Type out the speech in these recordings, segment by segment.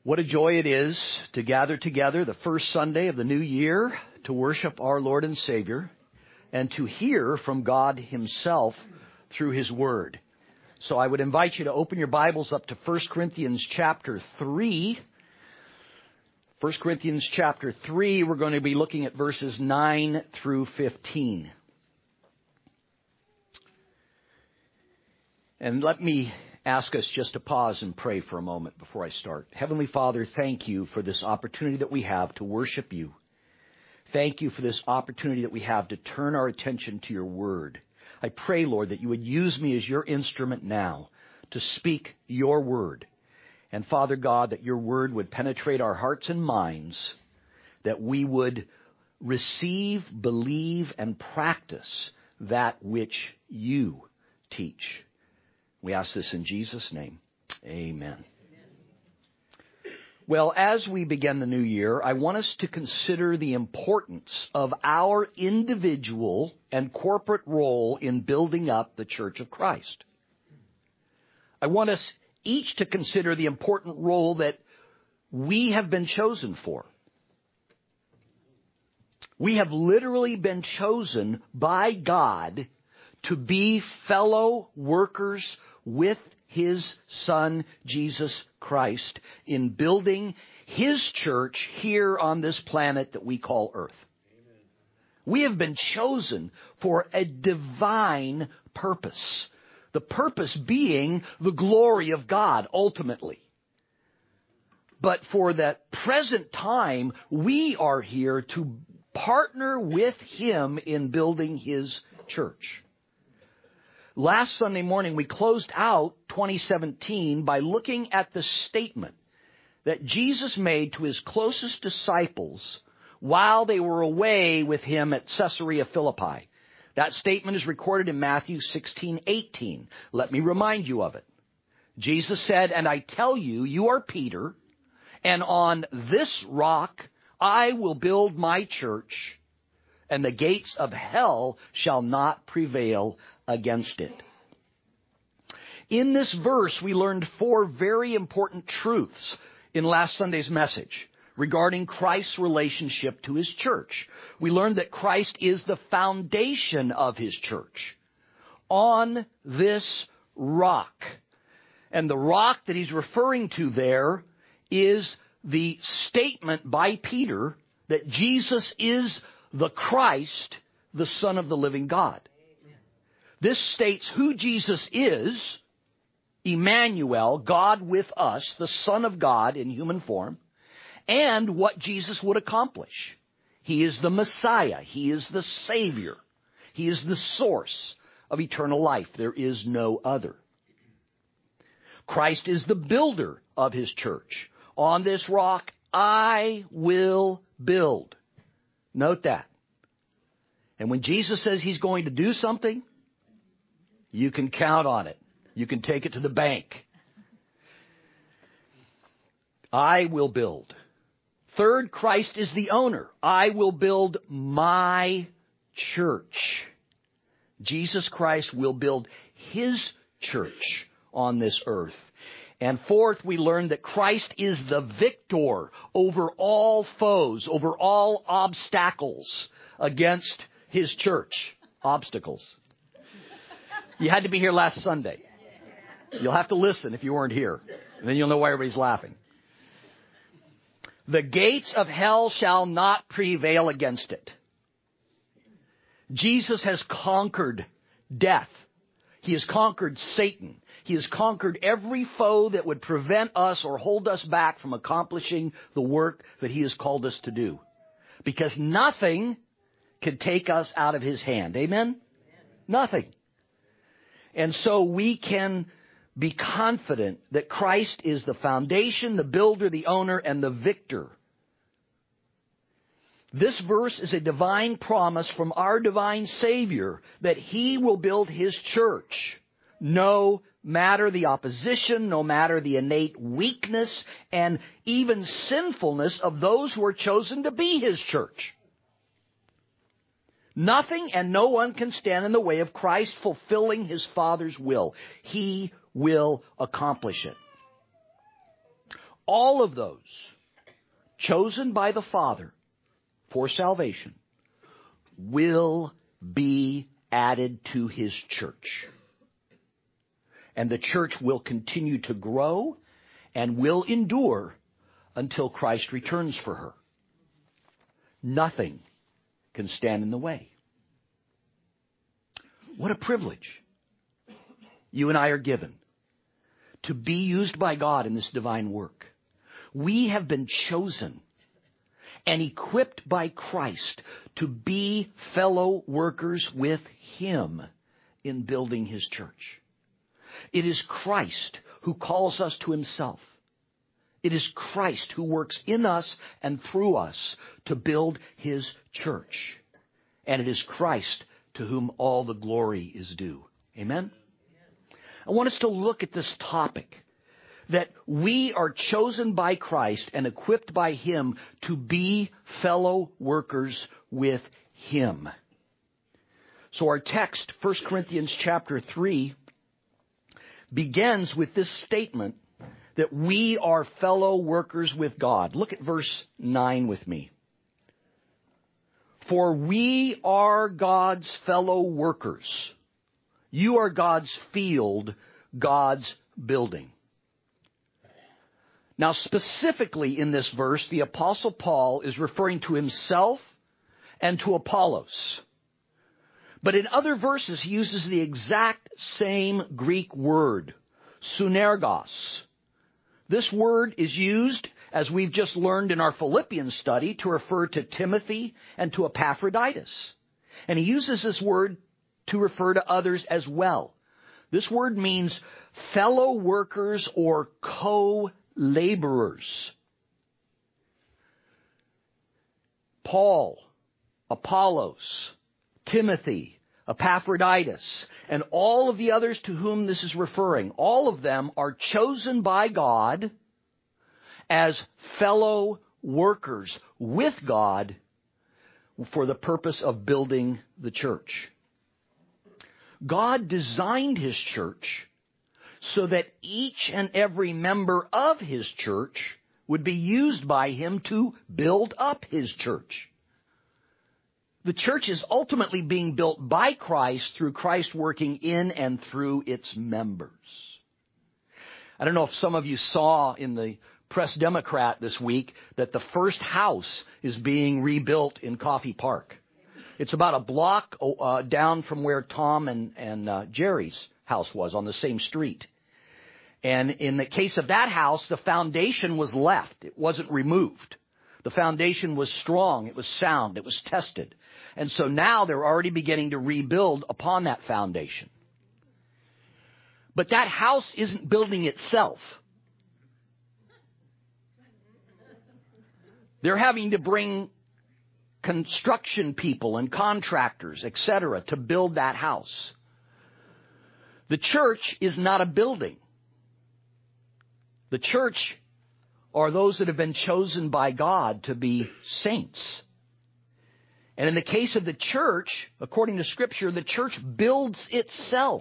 What a joy it is to gather together the first Sunday of the new year to worship our Lord and Savior and to hear from God Himself through His Word. So I would invite you to open your Bibles up to 1 Corinthians chapter 3. 1 Corinthians chapter 3, we're going to be looking at verses 9 through 15. And let me ask us just to pause and pray for a moment before I start. Heavenly Father, thank you for this opportunity that we have to worship you. Thank you for this opportunity that we have to turn our attention to your word. I pray, Lord, that you would use me as your instrument now to speak your word. And Father God, that your word would penetrate our hearts and minds, that we would receive, believe, and practice that which you teach. We ask this in Jesus' name. Amen. Well, as we begin the new year, I want us to consider the importance of our individual and corporate role in building up the Church of Christ. I want us each to consider the important role that we have been chosen for. We have literally been chosen by God to be fellow workers with His Son, Jesus Christ, in building His church here on this planet that we call Earth. Amen. We have been chosen for a divine purpose. The purpose being the glory of God, ultimately. But for the present time, we are here to partner with Him in building His church. Last Sunday morning, we closed out 2017 by looking at the statement that Jesus made to His closest disciples while they were away with Him at Caesarea Philippi. That statement is recorded in Matthew 16:18. Let me remind you of it. Jesus said, "And I tell you, you are Peter, and on this rock I will build my church, and the gates of hell shall not prevail against it." In this verse, we learned four very important truths in last Sunday's message regarding Christ's relationship to His church. We learned that Christ is the foundation of His church. On this rock. And the rock that He's referring to there is the statement by Peter that Jesus is the Christ, the Son of the living God. This states who Jesus is, Emmanuel, God with us, the Son of God in human form, and what Jesus would accomplish. He is the Messiah. He is the Savior. He is the source of eternal life. There is no other. Christ is the builder of His church. On this rock I will build. Note that. And when Jesus says He's going to do something, you can count on it. You can take it to the bank. I will build. Third, Christ is the owner. I will build my church. Jesus Christ will build His church on this earth. And fourth, we learned that Christ is the victor over all foes, over all obstacles against His church. Obstacles. You had to be here last Sunday. You'll have to listen if you weren't here. And then you'll know why everybody's laughing. The gates of hell shall not prevail against it. Jesus has conquered death. He has conquered Satan. He has conquered every foe that would prevent us or hold us back from accomplishing the work that He has called us to do. Because nothing can take us out of His hand. Amen? Nothing. And so we can be confident that Christ is the foundation, the builder, the owner, and the victor. This verse is a divine promise from our divine Savior that He will build His church, no matter the opposition, no matter the innate weakness and even sinfulness of those who are chosen to be His church. Nothing and no one can stand in the way of Christ fulfilling His Father's will. He will accomplish it. all of those chosen by the Father for salvation will be added to His church. And the church will continue to grow and will endure until Christ returns for her. Nothing can stand in the way. What a privilege you and I are given to be used by God in this divine work. We have been chosen and equipped by Christ to be fellow workers with Him in building His church. It is Christ who calls us to Himself. It is Christ who works in us and through us to build His church. And it is Christ to whom all the glory is due. Amen? I want us to look at this topic, that we are chosen by Christ and equipped by Him to be fellow workers with Him. So our text, 1 Corinthians chapter 3, begins with this statement that we are fellow workers with God. Look at verse 9 with me. For we are God's fellow workers. You are God's field, God's building. Now, specifically in this verse, the Apostle Paul is referring to himself and to Apollos. But in other verses, he uses the exact same Greek word, sunergos. This word is used, as we've just learned in our Philippians study, to refer to Timothy and to Epaphroditus. And he uses this word to refer to others as well. This word means fellow workers or co-laborers. Paul, Apollos, Timothy, Epaphroditus, and all of the others to whom this is referring, all of them are chosen by God as fellow workers with God for the purpose of building the church. God designed His church so that each and every member of His church would be used by Him to build up His church. The church is ultimately being built by Christ through Christ working in and through its members. I don't know if some of you saw in the Press Democrat this week that the first house is being rebuilt in Coffey Park. It's about a block down from where Tom and Jerry's house was on the same street. And in the case of that house, the foundation was left. It wasn't removed. The foundation was strong. It was sound. It was tested. And so now they're already beginning to rebuild upon that foundation. But that house isn't building itself. They're having to bring construction people and contractors, etc., to build that house. The church is not a building. The church are those that have been chosen by God to be saints. And in the case of the church, according to Scripture, the church builds itself.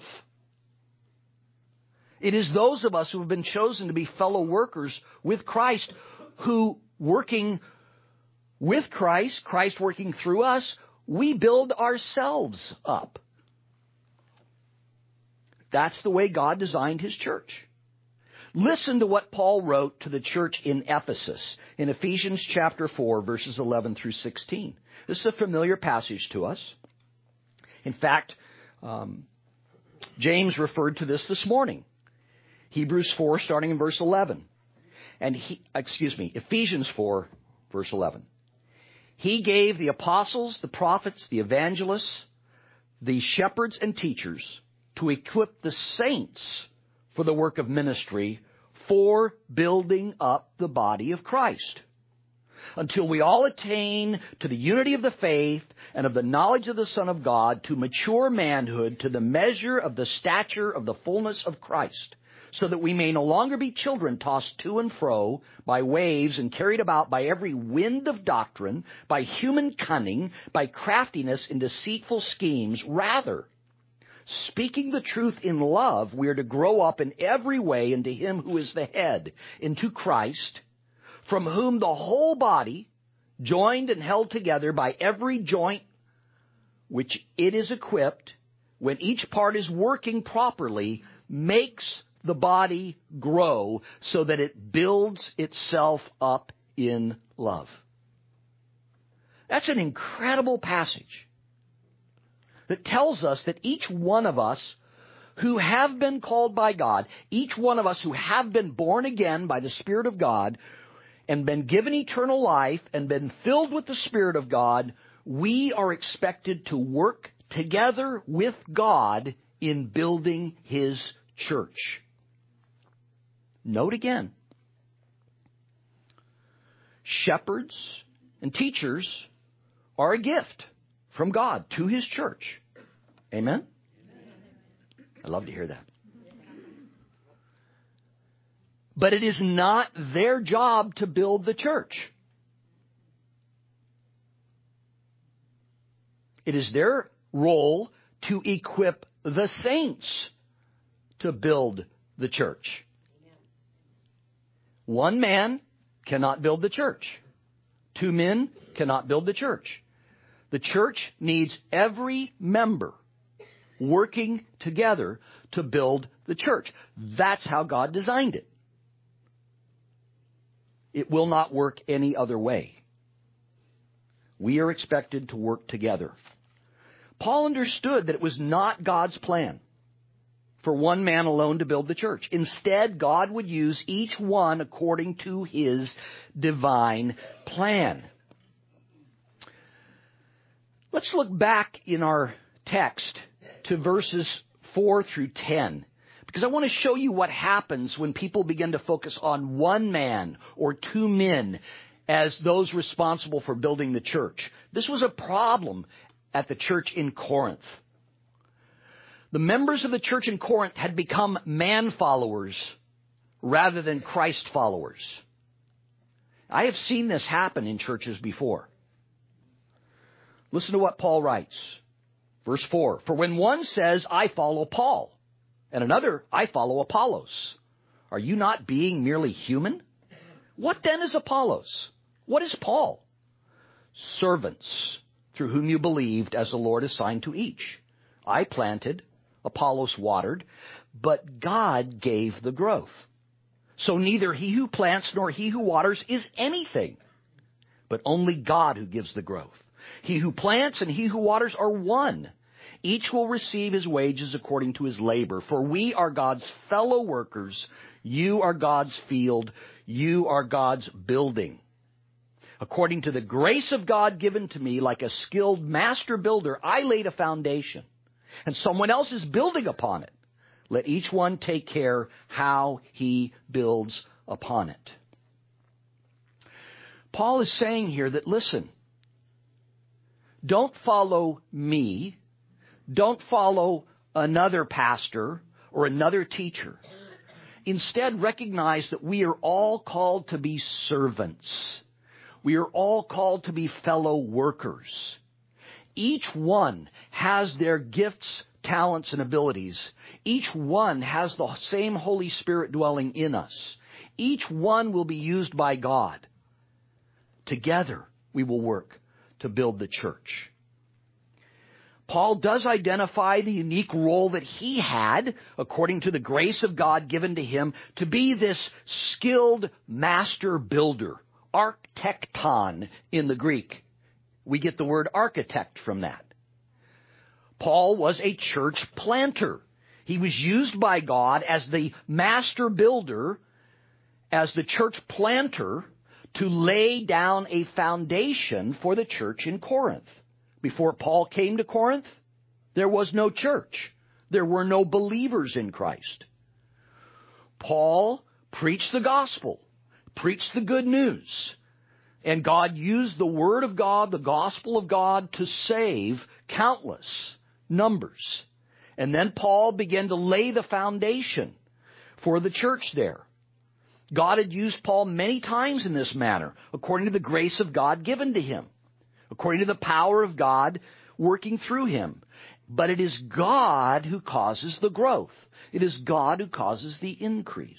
It is those of us who have been chosen to be fellow workers with Christ, who, working with Christ, Christ working through us, we build ourselves up. That's the way God designed His church. Listen to what Paul wrote to the church in Ephesus in Ephesians chapter 4, verses 11 through 16. This is a familiar passage to us. In fact, James referred to this morning. Hebrews 4, starting in verse 11. Ephesians 4, verse 11. He gave the apostles, the prophets, the evangelists, the shepherds and teachers to equip the saints for the work of ministry, for building up the body of Christ, until we all attain to the unity of the faith and of the knowledge of the Son of God, to mature manhood, to the measure of the stature of the fullness of Christ, so that we may no longer be children tossed to and fro by waves and carried about by every wind of doctrine, by human cunning, by craftiness in deceitful schemes. Rather, speaking the truth in love, we are to grow up in every way into Him who is the head, into Christ, from whom the whole body, joined and held together by every joint which it is equipped, when each part is working properly, makes the body grow so that it builds itself up in love. That's an incredible passage that tells us that each one of us who have been called by God, each one of us who have been born again by the Spirit of God and been given eternal life and been filled with the Spirit of God, we are expected to work together with God in building His church. Note again, shepherds and teachers are a gift from God to His church. Amen? I love to hear that. But it is not their job to build the church. It is their role to equip the saints to build the church. One man cannot build the church. Two men cannot build the church. The church needs every member working together to build the church. That's how God designed it. It will not work any other way. We are expected to work together. Paul understood that it was not God's plan for one man alone to build the church. Instead, God would use each one according to His divine plan. Let's look back in our text to verses 4 through 10. Because I want to show you what happens when people begin to focus on one man or two men as those responsible for building the church. This was a problem at the church in Corinth. The members of the church in Corinth had become man followers rather than Christ followers. I have seen this happen in churches before. Listen to what Paul writes. Verse 4. For when one says, I follow Paul, and another, I follow Apollos, are you not being merely human? What then is Apollos? What is Paul? Servants, through whom you believed, as the Lord assigned to each. I planted, Apollos watered, but God gave the growth. So neither he who plants nor he who waters is anything, but only God who gives the growth. He who plants and he who waters are one. Each will receive his wages according to his labor. For we are God's fellow workers. You are God's field. You are God's building. According to the grace of God given to me, like a skilled master builder, I laid a foundation, and someone else is building upon it. Let each one take care how he builds upon it. Paul is saying here that, listen, don't follow me. Don't follow another pastor or another teacher. Instead, recognize that we are all called to be servants. We are all called to be fellow workers. Each one has their gifts, talents, and abilities. Each one has the same Holy Spirit dwelling in us. Each one will be used by God. Together, we will work to build the church. Paul does identify the unique role that he had, according to the grace of God given to him, to be this skilled master builder, archtekton in the Greek. We get the word architect from that. Paul was a church planter. He was used by God as the master builder, as the church planter, to lay down a foundation for the church in Corinth. Before Paul came to Corinth, there was no church. There were no believers in Christ. Paul preached the gospel, preached the good news, and God used the word of God, the gospel of God, to save countless numbers. And then Paul began to lay the foundation for the church there. God had used Paul many times in this manner, according to the grace of God given to him, according to the power of God working through him. But it is God who causes the growth. It is God who causes the increase.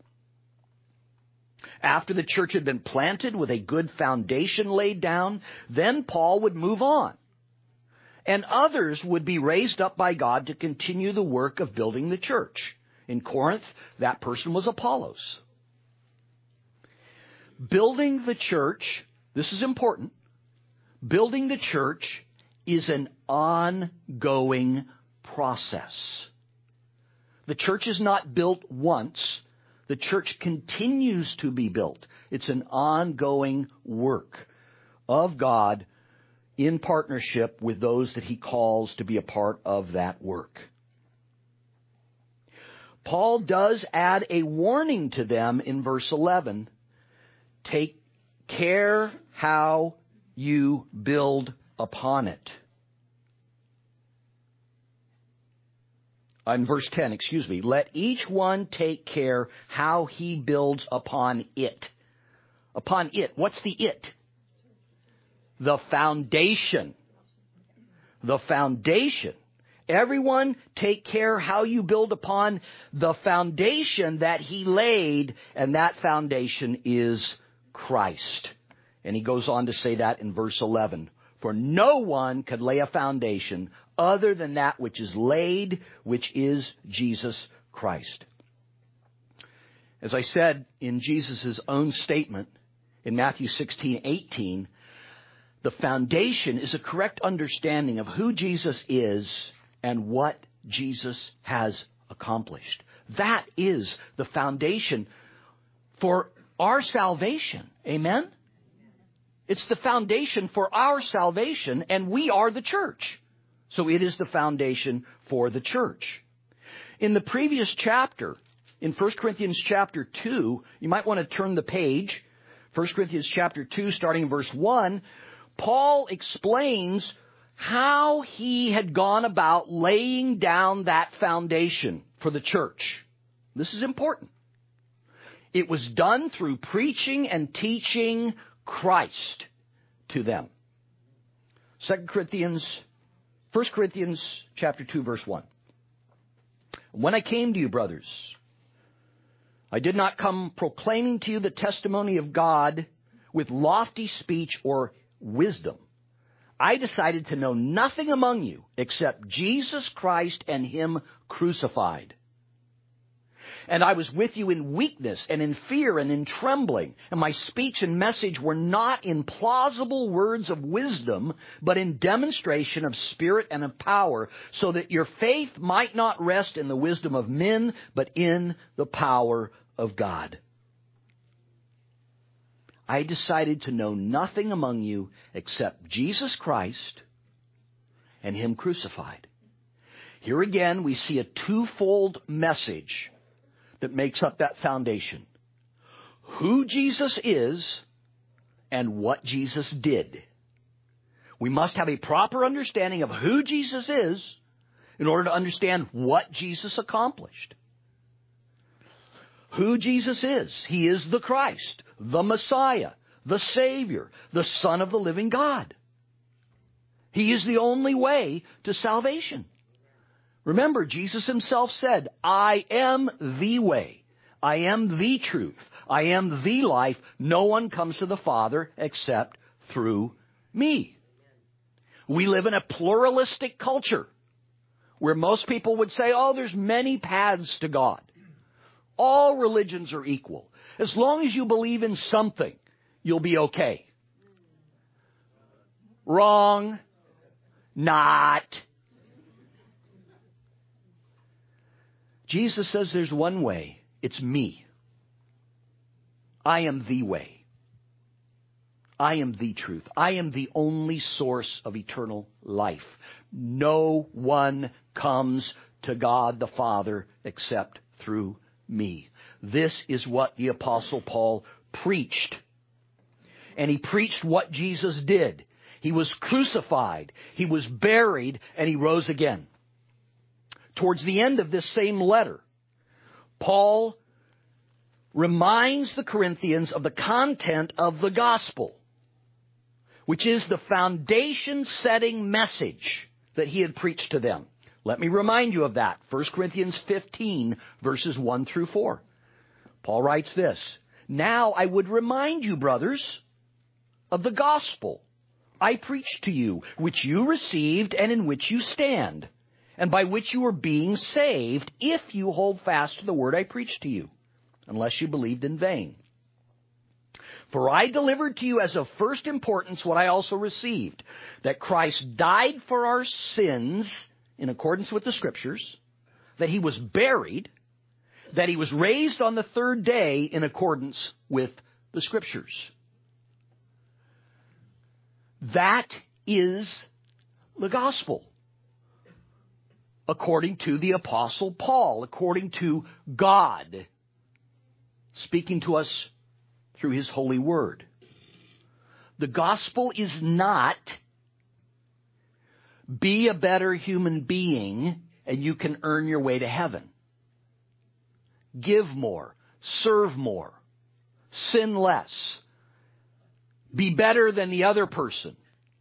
After the church had been planted with a good foundation laid down, then Paul would move on. And others would be raised up by God to continue the work of building the church. In Corinth, that person was Apollos. Building the church, this is important, building the church is an ongoing process. The church is not built once. The church continues to be built. It's an ongoing work of God in partnership with those that He calls to be a part of that work. Paul does add a warning to them in verse 11. Take care how you build upon it. In verse 10, let each one take care how he builds upon it. Upon it. What's the it? The foundation. The foundation. Everyone take care how you build upon the foundation that He laid, and that foundation is Christ. And he goes on to say that in verse 11. For no one could lay a foundation other than that which is laid, which is Jesus Christ. As I said in Jesus' own statement in Matthew 16:18, the foundation is a correct understanding of who Jesus is and what Jesus has accomplished. That is the foundation for our salvation. Amen? It's the foundation for our salvation, and we are the church. So it is the foundation for the church. In the previous chapter, in 1 Corinthians chapter 2, you might want to turn the page. 1 Corinthians chapter 2, starting in verse 1, Paul explains how he had gone about laying down that foundation for the church. This is important. It was done through preaching and teaching Christ to them. 1 Corinthians chapter 2, verse 1. When I came to you, brothers, I did not come proclaiming to you the testimony of God with lofty speech or wisdom. I decided to know nothing among you except Jesus Christ and Him crucified. And I was with you in weakness and in fear and in trembling. And my speech and message were not in plausible words of wisdom, but in demonstration of spirit and of power, so that your faith might not rest in the wisdom of men, but in the power of God. I decided to know nothing among you except Jesus Christ and Him crucified. Here again, we see a twofold message that makes up that foundation. Who Jesus is and what Jesus did. We must have a proper understanding of who Jesus is in order to understand what Jesus accomplished. Who Jesus is. He is the Christ, the Messiah, the Savior, the Son of the living God. He is the only way to salvation. Remember, Jesus Himself said, I am the way. I am the truth. I am the life. No one comes to the Father except through me. We live in a pluralistic culture where most people would say, oh, there's many paths to God. All religions are equal. As long as you believe in something, you'll be okay. Wrong. Not. Jesus says there's one way. It's me. I am the way. I am the truth. I am the only source of eternal life. No one comes to God the Father except through me. This is what the Apostle Paul preached. And he preached what Jesus did. He was crucified. He was buried, and He rose again. Towards the end of this same letter, Paul reminds the Corinthians of the content of the gospel, which is the foundation-setting message that he had preached to them. Let me remind you of that. 1 Corinthians 15, verses 1 through 4. Paul writes this, "Now I would remind you, brothers, of the gospel I preached to you, which you received and in which you stand, and by which you are being saved, if you hold fast to the word I preached to you, unless you believed in vain. For I delivered to you as of first importance what I also received, that Christ died for our sins in accordance with the Scriptures, that he was buried, that he was raised on the third day in accordance with the Scriptures." That is the gospel, according to the Apostle Paul, according to God, speaking to us through his holy word. The gospel is not be a better human being and you can earn your way to heaven. Give more, serve more, sin less, be better than the other person.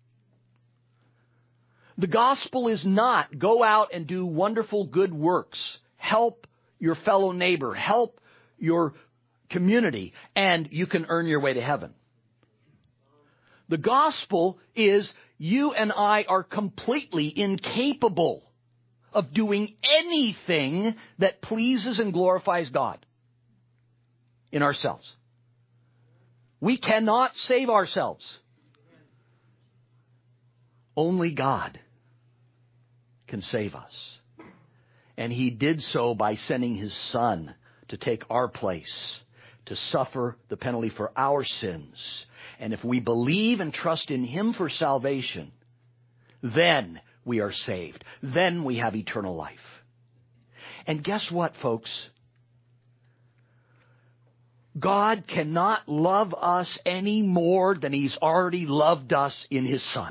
The gospel is not go out and do wonderful good works, help your fellow neighbor, help your community, and you can earn your way to heaven. The gospel is you and I are completely incapable of doing anything that pleases and glorifies God in ourselves. We cannot save ourselves. Only God can save us. And he did so by sending his Son to take our place, to suffer the penalty for our sins. And if we believe and trust in him for salvation, then we are saved. Then we have eternal life. And guess what, folks? God cannot love us any more than he's already loved us in his Son.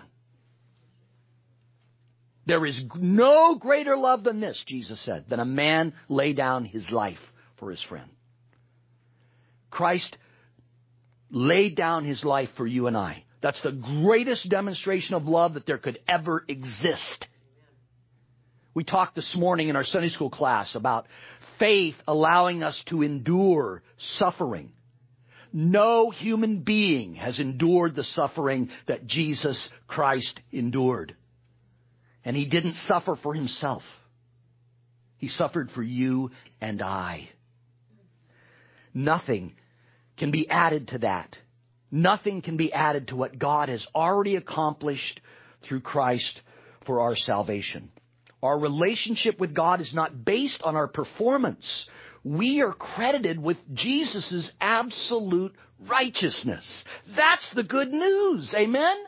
There is no greater love than this, Jesus said, than a man lay down his life for his friend. Christ laid down his life for you and I. That's the greatest demonstration of love that there could ever exist. We talked this morning in our Sunday school class about faith allowing us to endure suffering. No human being has endured the suffering that Jesus Christ endured. And he didn't suffer for himself. He suffered for you and I. Nothing can be added to that. Nothing can be added to what God has already accomplished through Christ for our salvation. Our relationship with God is not based on our performance. We are credited with Jesus' absolute righteousness. That's the good news. Amen?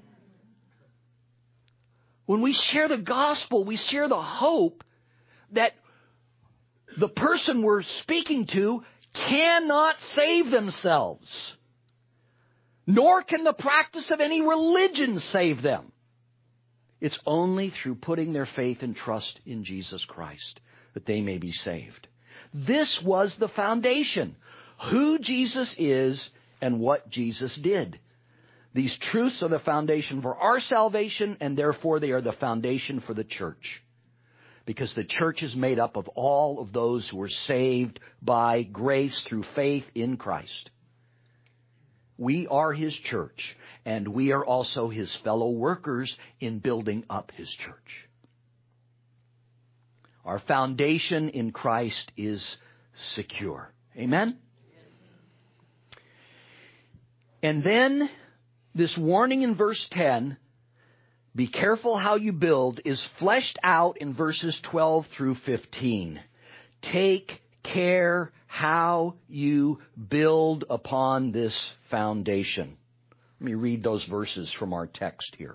When we share the gospel, we share the hope that the person we're speaking to cannot save themselves. Nor can the practice of any religion save them. It's only through putting their faith and trust in Jesus Christ that they may be saved. This was the foundation. Who Jesus is and what Jesus did. These truths are the foundation for our salvation, and therefore they are the foundation for the church. Because the church is made up of all of those who were saved by grace through faith in Christ. We are his church, and we are also his fellow workers in building up his church. Our foundation in Christ is secure. Amen? And then this warning in verse 10, be careful how you build, is fleshed out in verses 12 through 15. Take care how you build upon this foundation. Let me read those verses from our text here.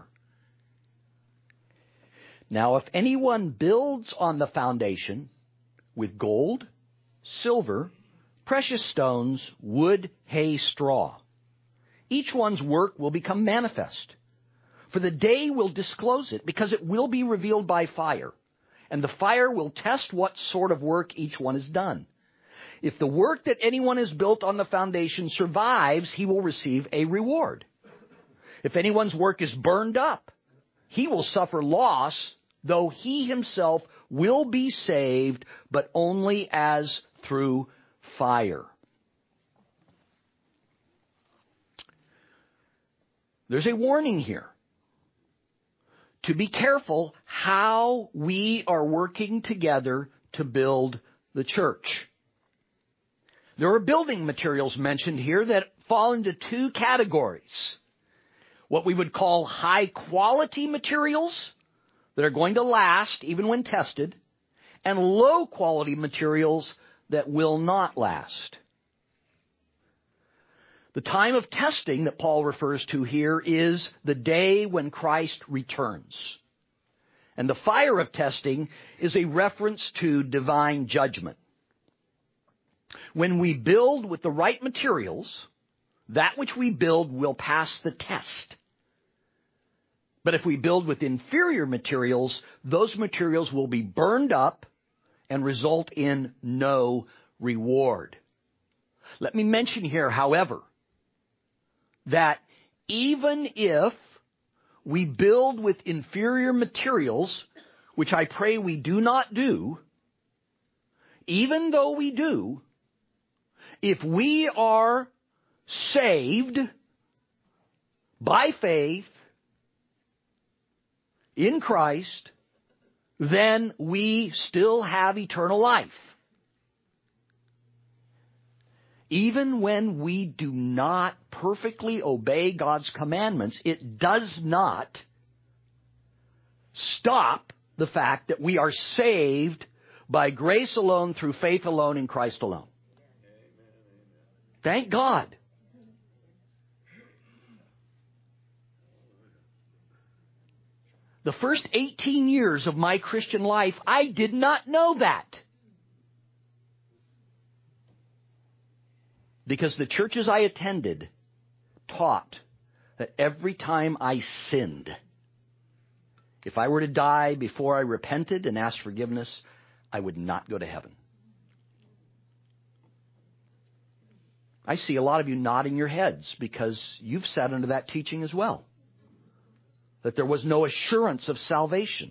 Now, if anyone builds on the foundation with gold, silver, precious stones, wood, hay, straw, each one's work will become manifest. For the day will disclose it, because it will be revealed by fire. And the fire will test what sort of work each one has done. If the work that anyone has built on the foundation survives, he will receive a reward. If anyone's work is burned up, he will suffer loss, though he himself will be saved, but only as through fire. There's a warning here to be careful how we are working together to build the church. There are building materials mentioned here that fall into two categories. What we would call high quality materials that are going to last even when tested, and low quality materials that will not last. The time of testing that Paul refers to here is the day when Christ returns. And the fire of testing is a reference to divine judgment. When we build with the right materials, that which we build will pass the test. But if we build with inferior materials, those materials will be burned up and result in no reward. Let me mention here, however, that even if we build with inferior materials, which I pray we do not do, even though we do, if we are saved by faith in Christ, then we still have eternal life. Even when we do not perfectly obey God's commandments, it does not stop the fact that we are saved by grace alone, through faith alone, in Christ alone. Thank God. The first 18 years of my Christian life, I did not know that. Because the churches I attended taught that every time I sinned, if I were to die before I repented and asked forgiveness, I would not go to heaven. I see a lot of you nodding your heads because you've sat under that teaching as well. That there was no assurance of salvation.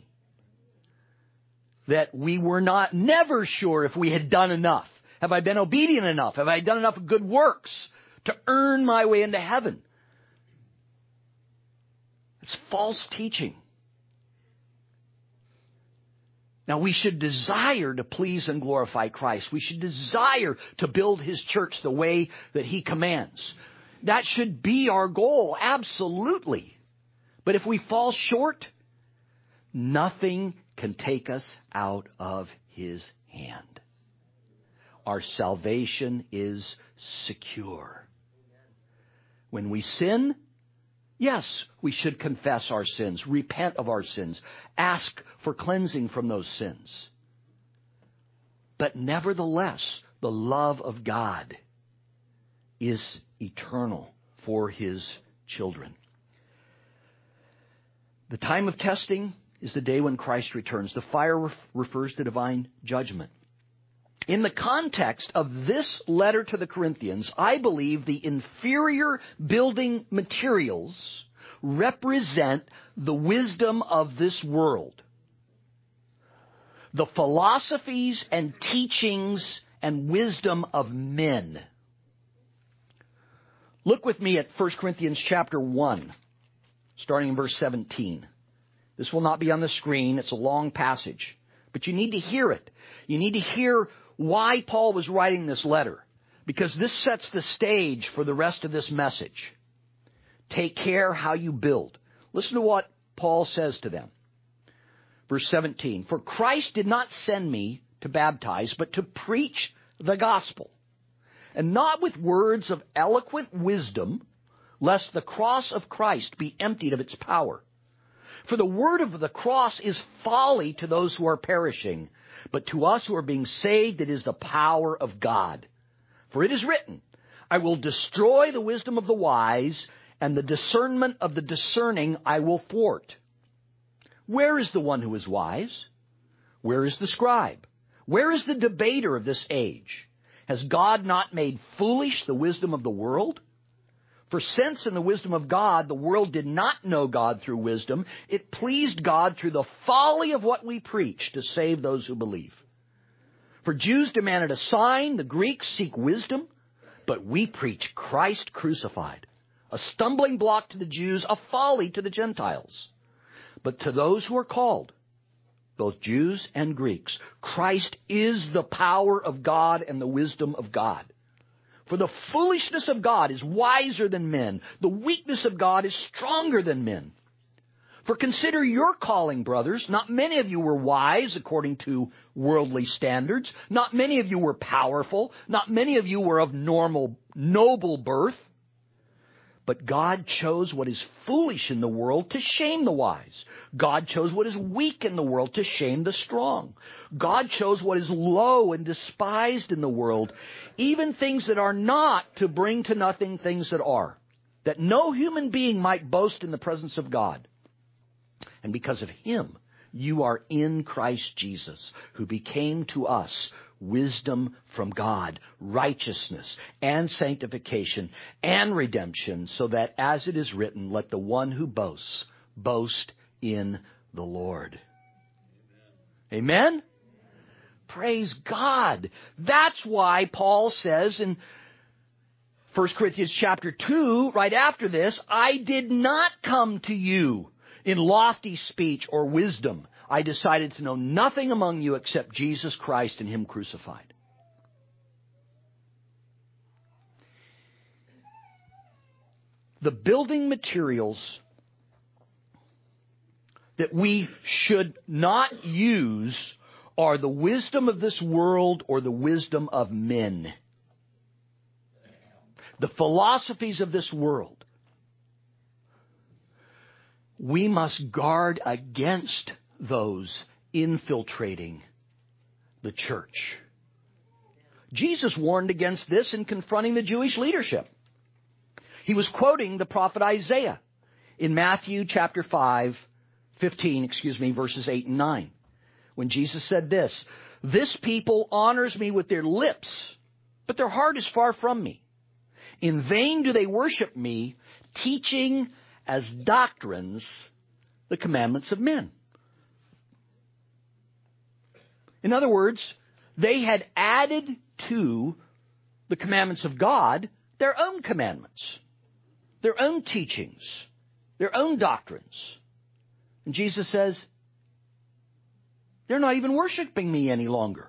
That we were never sure if we had done enough. Have I been obedient enough? Have I done enough good works to earn my way into heaven? It's false teaching. Now, we should desire to please and glorify Christ. We should desire to build His church the way that He commands. That should be our goal, absolutely. But if we fall short, nothing can take us out of His hand. Our salvation is secure. When we sin, yes, we should confess our sins, repent of our sins, ask for cleansing from those sins. But nevertheless, the love of God is eternal for His children. The time of testing is the day when Christ returns. The fire refers to divine judgment. In the context of this letter to the Corinthians, I believe the inferior building materials represent the wisdom of this world. The philosophies and teachings and wisdom of men. Look with me at 1 Corinthians chapter 1, starting in verse 17. This will not be on the screen. It's a long passage. But you need to hear it. You need to hear why Paul was writing this letter, because this sets the stage for the rest of this message. Take care how you build. Listen to what Paul says to them. Verse 17, for Christ did not send me to baptize, but to preach the gospel, and not with words of eloquent wisdom, lest the cross of Christ be emptied of its power. For the word of the cross is folly to those who are perishing, but to us who are being saved, it is the power of God. For it is written, I will destroy the wisdom of the wise, and the discernment of the discerning I will thwart. Where is the one who is wise? Where is the scribe? Where is the debater of this age? Has God not made foolish the wisdom of the world? For since in the wisdom of God, the world did not know God through wisdom, it pleased God through the folly of what we preach to save those who believe. For Jews demanded a sign, the Greeks seek wisdom, but we preach Christ crucified, a stumbling block to the Jews, a folly to the Gentiles. But to those who are called, both Jews and Greeks, Christ is the power of God and the wisdom of God. For the foolishness of God is wiser than men. The weakness of God is stronger than men. For consider your calling, brothers. Not many of you were wise according to worldly standards. Not many of you were powerful. Not many of you were of noble birth. But God chose what is foolish in the world to shame the wise. God chose what is weak in the world to shame the strong. God chose what is low and despised in the world, even things that are not, to bring to nothing things that are, that no human being might boast in the presence of God. And because of Him, you are in Christ Jesus, who became to us wisdom from God, righteousness and sanctification and redemption, so that, as it is written, let the one who boasts, boast in the Lord. Amen? Amen? Praise God. That's why Paul says in 1 Corinthians chapter 2, right after this, I did not come to you in lofty speech or wisdom. I decided to know nothing among you except Jesus Christ and Him crucified. The building materials that we should not use are the wisdom of this world or the wisdom of men. The philosophies of this world. We must guard against those infiltrating the church. Jesus warned against this in confronting the Jewish leadership. He was quoting the prophet Isaiah in Matthew chapter 15, verses 8 and 9. When Jesus said this, "This people honors me with their lips, but their heart is far from me. In vain do they worship me, teaching as doctrines the commandments of men." In other words, they had added to the commandments of God their own commandments, their own teachings, their own doctrines. And Jesus says, they're not even worshiping me any longer.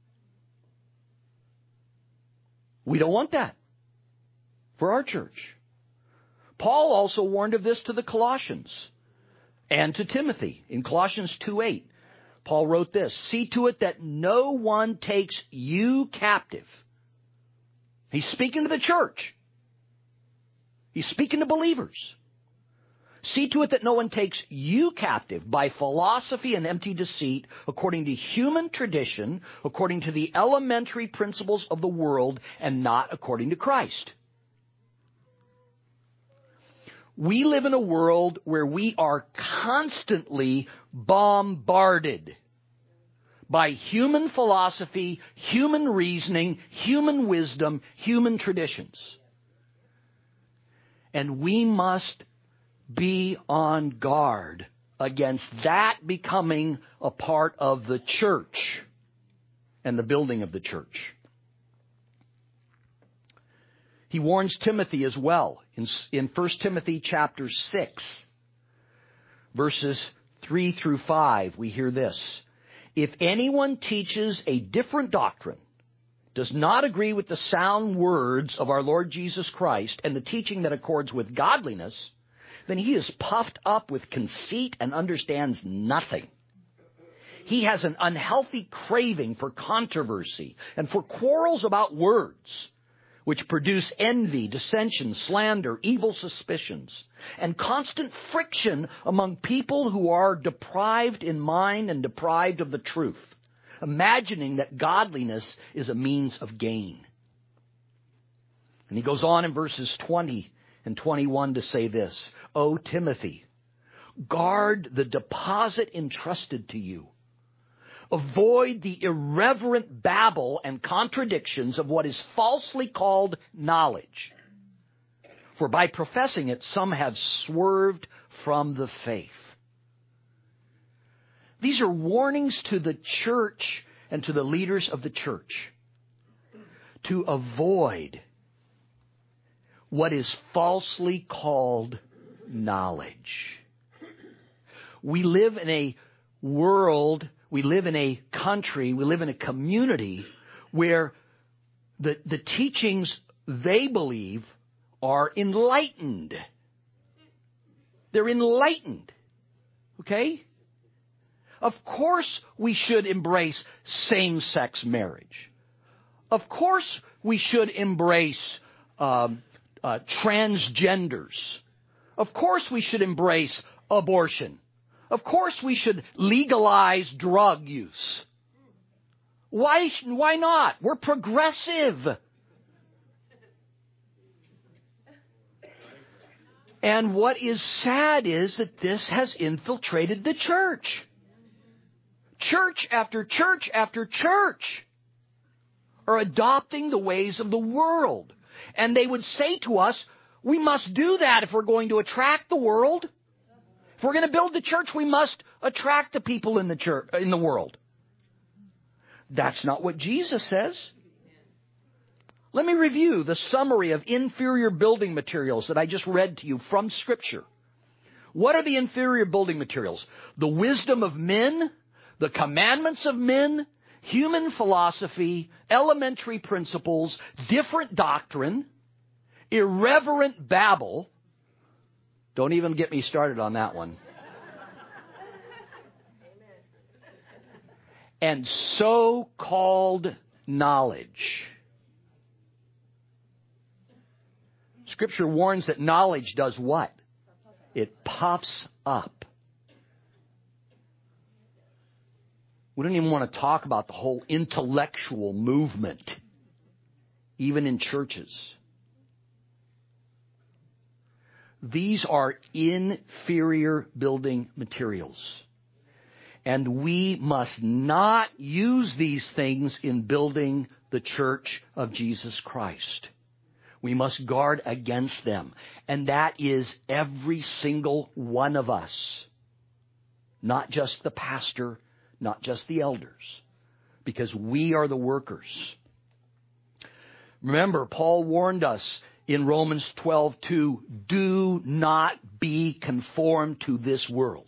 We don't want that for our church. Paul also warned of this to the Colossians and to Timothy. In Colossians 2:8, Paul wrote this, "See to it that no one takes you captive." He's speaking to the church. He's speaking to believers. "See to it that no one takes you captive by philosophy and empty deceit, according to human tradition, according to the elementary principles of the world, and not according to Christ." We live in a world where we are constantly bombarded by human philosophy, human reasoning, human wisdom, human traditions. And we must be on guard against that becoming a part of the church and the building of the church. He warns Timothy as well. In 1 Timothy chapter 6, verses 3 through 5, we hear this. "If anyone teaches a different doctrine, does not agree with the sound words of our Lord Jesus Christ and the teaching that accords with godliness, then he is puffed up with conceit and understands nothing. He has an unhealthy craving for controversy and for quarrels about words, which produce envy, dissension, slander, evil suspicions, and constant friction among people who are deprived in mind and deprived of the truth, imagining that godliness is a means of gain." And he goes on in verses 20 and 21 to say this, "O Timothy, guard the deposit entrusted to you. Avoid the irreverent babble and contradictions of what is falsely called knowledge. For by professing it, some have swerved from the faith. These are warnings to the church and to the leaders of the church to avoid what is falsely called knowledge. We live in a world, we live in a country, we live in a community where the teachings they believe are enlightened. They're enlightened. Okay? Of course we should embrace same-sex marriage. Of course we should embrace transgenders. Of course we should embrace abortion. Of course we should legalize drug use. Why not? We're progressive. And what is sad is that this has infiltrated the church. Church after church after church are adopting the ways of the world. And they would say to us, we must do that if we're going to attract the world. If we're going to build the church, we must attract the people in the church, in the world. That's not what Jesus says. Let me review the summary of inferior building materials that I just read to you from Scripture. What are the inferior building materials? The wisdom of men, the commandments of men, human philosophy, elementary principles, different doctrine, irreverent babble. Don't even get me started on that one. And so-called knowledge. Scripture warns that knowledge does what? It puffs up. We don't even want to talk about the whole intellectual movement, even in churches. These are inferior building materials. And we must not use these things in building the church of Jesus Christ. We must guard against them. And that is every single one of us. Not just the pastor, not just the elders. Because we are the workers. Remember, Paul warned us in Romans 12:2, do not be conformed to this world.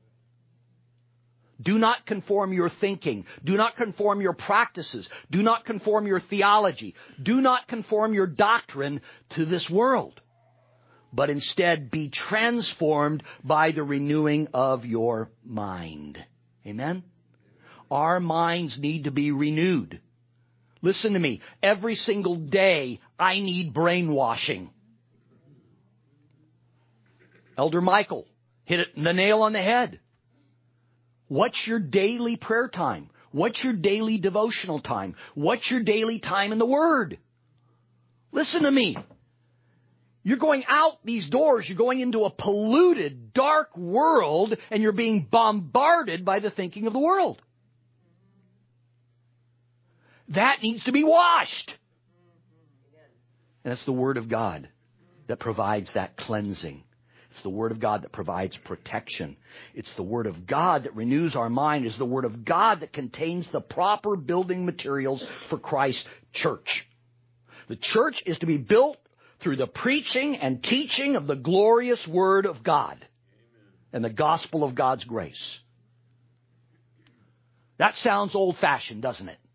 Do not conform your thinking. Do not conform your practices. Do not conform your theology. Do not conform your doctrine to this world. But instead be transformed by the renewing of your mind. Amen? Our minds need to be renewed. Listen to me. Every single day, I need brainwashing. Elder Michael hit the nail on the head. What's your daily prayer time? What's your daily devotional time? What's your daily time in the Word? Listen to me. You're going out these doors. You're going into a polluted, dark world, and you're being bombarded by the thinking of the world. That needs to be washed. And it's the Word of God that provides that cleansing. It's the Word of God that provides protection. It's the Word of God that renews our mind. It's the Word of God that contains the proper building materials for Christ's church. The church is to be built through the preaching and teaching of the glorious Word of God and the gospel of God's grace. That sounds old-fashioned, doesn't it?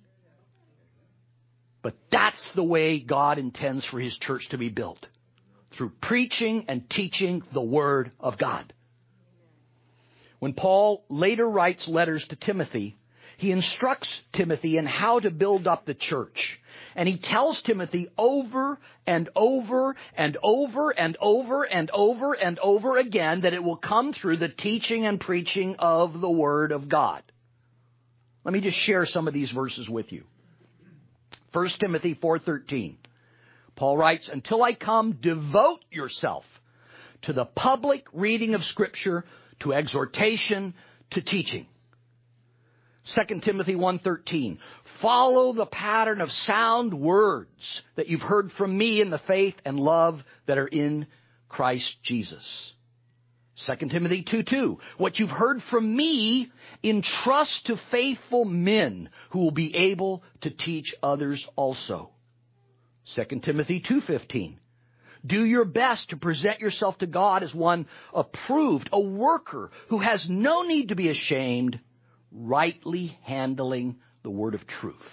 But that's the way God intends for His church to be built. Through preaching and teaching the Word of God. When Paul later writes letters to Timothy, he instructs Timothy in how to build up the church. And he tells Timothy over and over and over and over and over and over again that it will come through the teaching and preaching of the Word of God. Let me just share some of these verses with you. 1 Timothy 4:13. Paul writes, until I come, devote yourself to the public reading of Scripture, to exhortation, to teaching. 2 Timothy 1:13. Follow the pattern of sound words that you've heard from me in the faith and love that are in Christ Jesus. 2 Timothy 2:2. What you've heard from me, entrust to faithful men who will be able to teach others also. 2 Timothy 2:15. Do your best to present yourself to God as one approved, a worker who has no need to be ashamed, rightly handling the word of truth.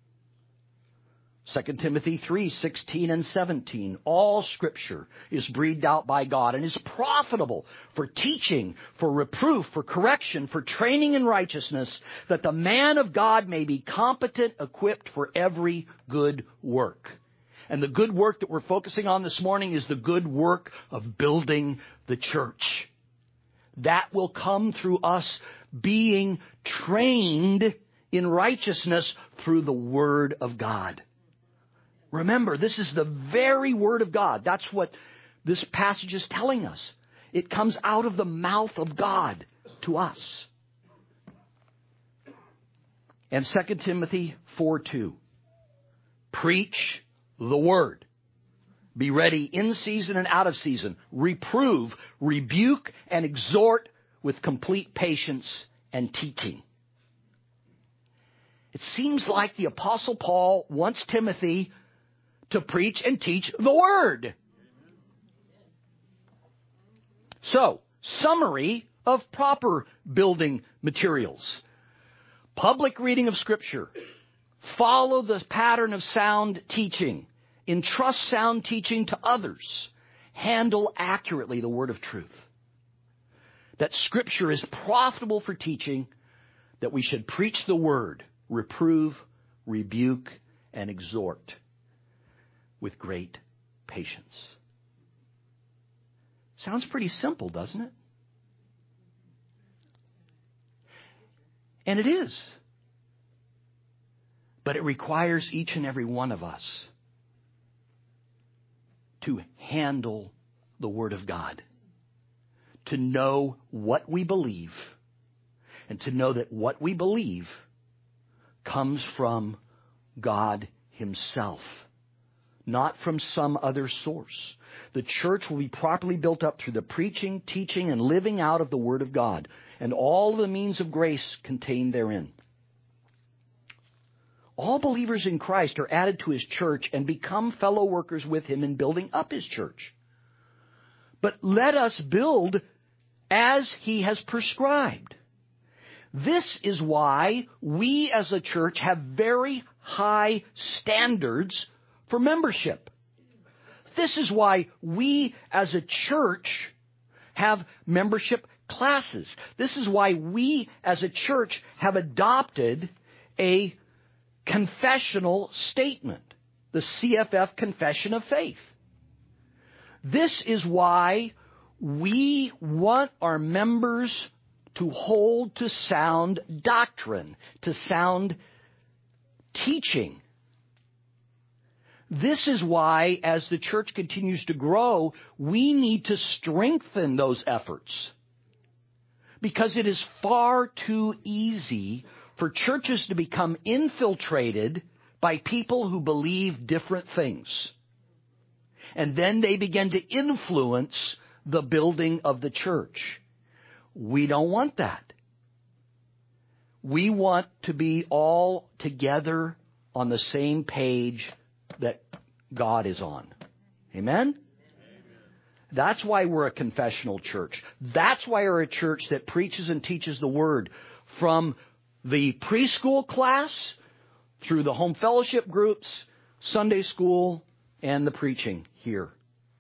2 Timothy 3:16 and 17. All Scripture is breathed out by God and is profitable for teaching, for reproof, for correction, for training in righteousness, that the man of God may be competent, equipped for every good work. And the good work that we're focusing on this morning is the good work of building the church. That will come through us being trained in righteousness through the Word of God. Remember, this is the very Word of God. That's what this passage is telling us. It comes out of the mouth of God to us. And 2 Timothy 4:2. Preach the Word. Be ready in season and out of season. Reprove, rebuke, and exhort with complete patience and teaching. It seems like the Apostle Paul wants Timothy to preach and teach the Word. So, summary of proper building materials. Public reading of Scripture. Follow the pattern of sound teaching. Entrust sound teaching to others. Handle accurately the word of truth. That Scripture is profitable for teaching, that we should preach the Word, reprove, rebuke, and exhort with great patience. Sounds pretty simple, doesn't it? And it is. But it requires each and every one of us to handle the Word of God, to know what we believe, and to know that what we believe comes from God Himself, not from some other source. The church will be properly built up through the preaching, teaching, and living out of the Word of God, and all the means of grace contained therein. All believers in Christ are added to His church and become fellow workers with Him in building up His church. But let us build as He has prescribed. This is why we as a church have very high standards for membership. This is why we as a church have membership classes. This is why we as a church have adopted a confessional statement, the CFF Confession of Faith. This is why we want our members to hold to sound doctrine, to sound teaching. This is why, as the church continues to grow, we need to strengthen those efforts. Because it is far too easy for churches to become infiltrated by people who believe different things. And then they begin to influence the building of the church. We don't want that. We want to be all together on the same page that God is on. Amen? That's why we're a confessional church. That's why we're a church that preaches and teaches the Word from the preschool class through the home fellowship groups, Sunday school, and the preaching here.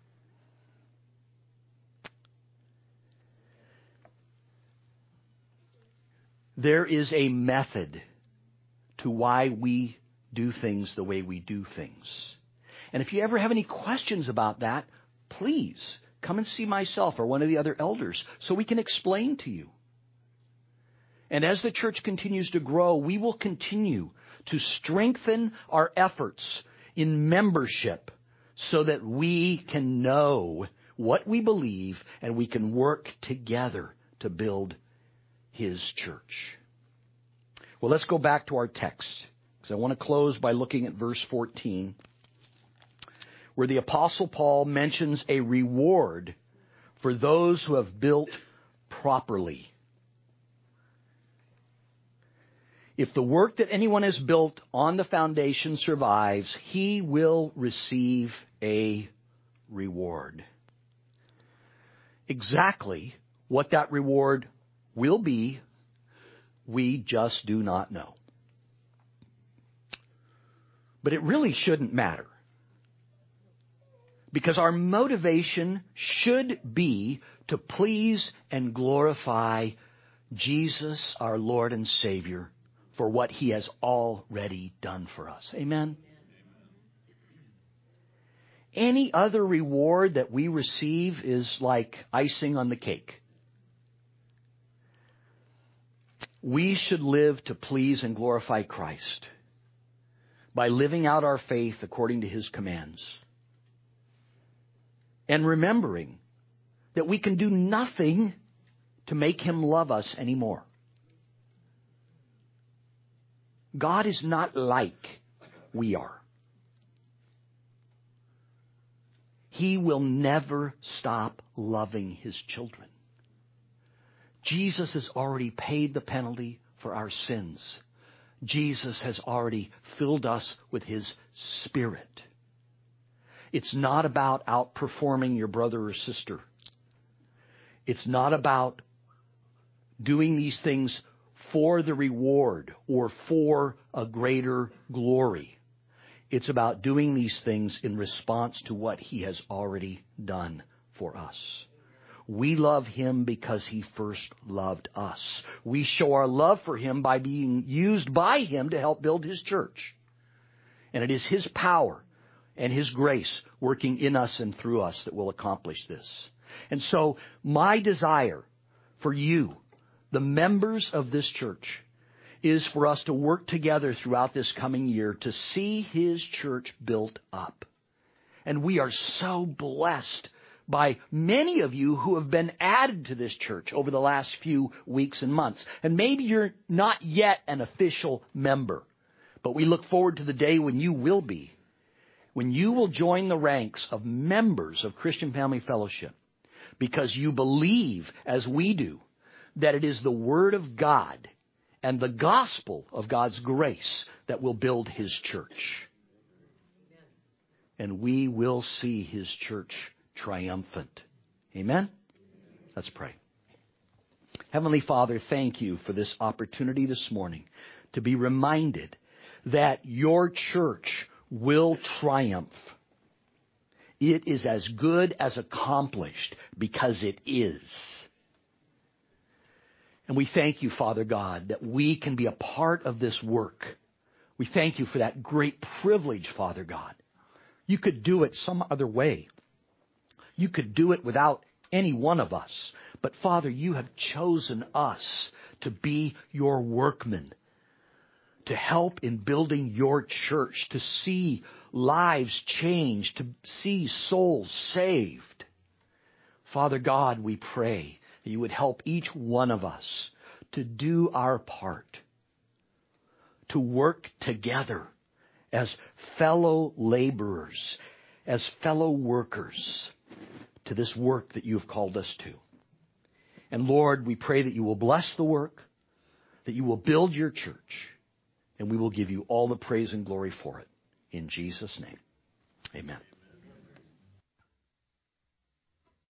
There is a method to why we do things the way we do things. And if you ever have any questions about that, please come and see myself or one of the other elders so we can explain to you. And as the church continues to grow, we will continue to strengthen our efforts in membership so that we can know what we believe and we can work together to build His church. Well, let's go back to our text, because I want to close by looking at verse 14, where the Apostle Paul mentions a reward for those who have built properly. If the work that anyone has built on the foundation survives, he will receive a reward. Exactly what that reward will be, we just do not know. But it really shouldn't matter, because our motivation should be to please and glorify Jesus, our Lord and Savior, for what He has already done for us. Amen? Any other reward that we receive is like icing on the cake. We should live to please and glorify Christ by living out our faith according to His commands. And remembering that we can do nothing to make Him love us anymore. God is not like we are. He will never stop loving His children. Jesus has already paid the penalty for our sins. Jesus has already filled us with His Spirit. It's not about outperforming your brother or sister. It's not about doing these things for the reward or for a greater glory. It's about doing these things in response to what He has already done for us. We love Him because He first loved us. We show our love for Him by being used by Him to help build His church. And it is His power and His grace working in us and through us that will accomplish this. And so my desire for you, the members of this church, is for us to work together throughout this coming year to see His church built up. And we are so blessed by many of you who have been added to this church over the last few weeks and months. And maybe you're not yet an official member, but we look forward to the day when you will be, when you will join the ranks of members of Christian Family Fellowship, because you believe, as we do, that it is the Word of God and the gospel of God's grace that will build His church. And we will see His church triumphant. Amen? Let's pray. Heavenly Father, thank You for this opportunity this morning to be reminded that Your church will triumph. It is as good as accomplished because it is. And we thank You, Father God, that we can be a part of this work. We thank You for that great privilege, Father God. You could do it some other way. You could do it without any one of us. But Father, You have chosen us to be Your workmen, to help in building Your church, to see lives changed, to see souls saved. Father God, we pray that You would help each one of us to do our part, to work together as fellow laborers, as fellow workers to this work that You have called us to. And Lord, we pray that You will bless the work, that You will build Your church, and we will give You all the praise and glory for it. In Jesus' name, amen.